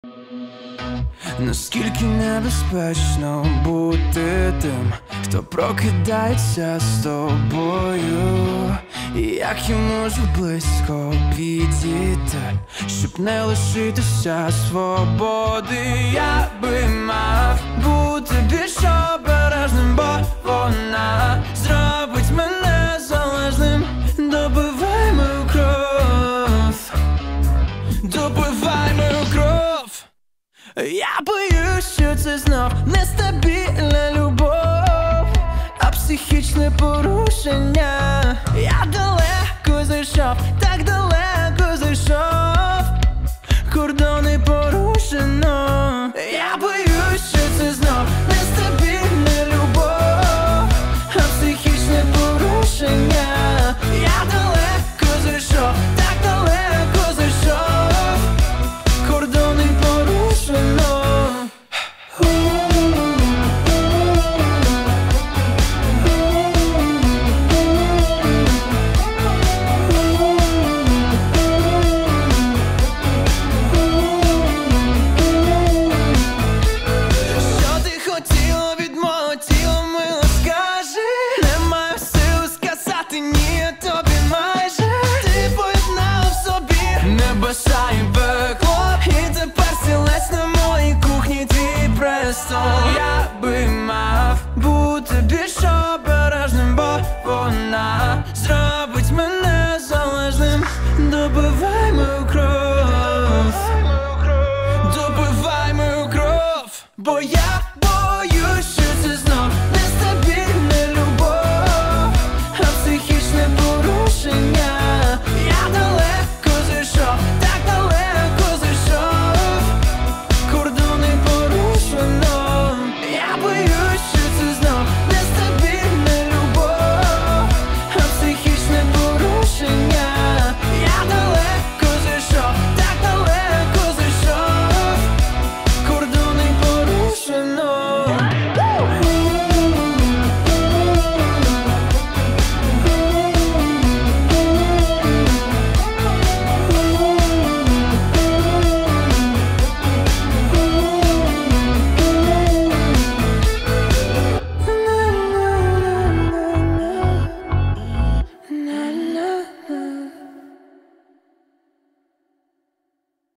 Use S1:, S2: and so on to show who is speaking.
S1: Наскільки небезпечно бути тим, хто прокидається з тобою, і як я можу близько підійти, щоб не лишитися свободи. Я би мав бути більш обережним, бо вона зробить мене залежним. Добивай мою кров, добивай мою кров. Я боюсь, що це знов нестабільна любов, а психічне порушення. Я далеко зайшов, так далеко зайшов, кордони порушено. Я боюсь, що це знов нестабільна любов, а психічне порушення. Я далеко зайшов, так далеко зайшов, кордони порушено. Я би мав бути більш обережним, бо вона зробить мене залежним. Добивай мою кров, добивай мою кров, бо я